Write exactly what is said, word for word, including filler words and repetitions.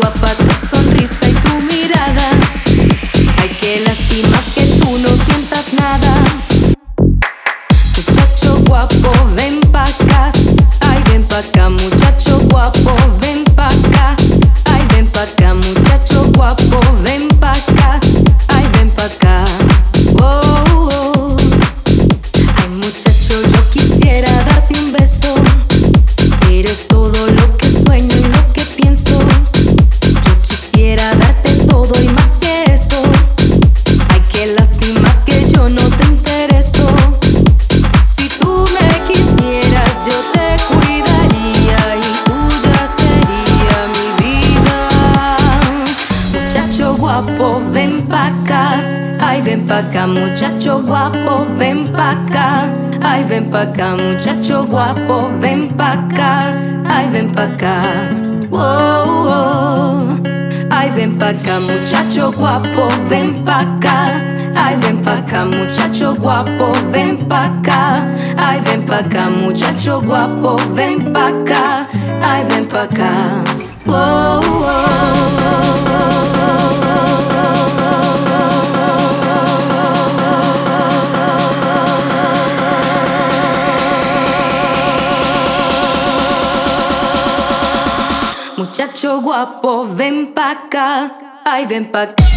guapa tu sonrisa y tu mirada. Ay, qué lástima que tú no sientas nada. Muchacho guapo, ven pa' acá. Ay, ven pa' acá, muchacho guapo, ven pa' acá. Ay, ven pa' acá, muchacho guapo, ven pa' acá. Ay, ven pa' acá. Oh, oh. Ay, muchacho, yo quisiera darte un beso. Eres todo lo que sueño y lo que pienso. Yo quisiera darte todo y más que eso. Ay, qué lástima que yo no te intereso. Si tú me quisieras, yo te cuidaría y tuya sería mi vida. Muchacho guapo, ven pa' acá. Ay, ven pa' acá, muchacho guapo, ven pa' acá. Ay, ven pa' acá, muchacho guapo, ven pa' acá. Ay, ven pa' acá. Oh, oh. Ay, ven pa' acá, muchacho guapo, ven pa' acá. Ay, ven pa' acá, muchacho guapo, ven pa' acá. Ay, ven pa' acá, muchacho guapo, ven pa' acá. Ay, ven pa' acá. Oh, oh, oh. Muchacho guapo, ven pa' acá. Ay, ven pa' acá.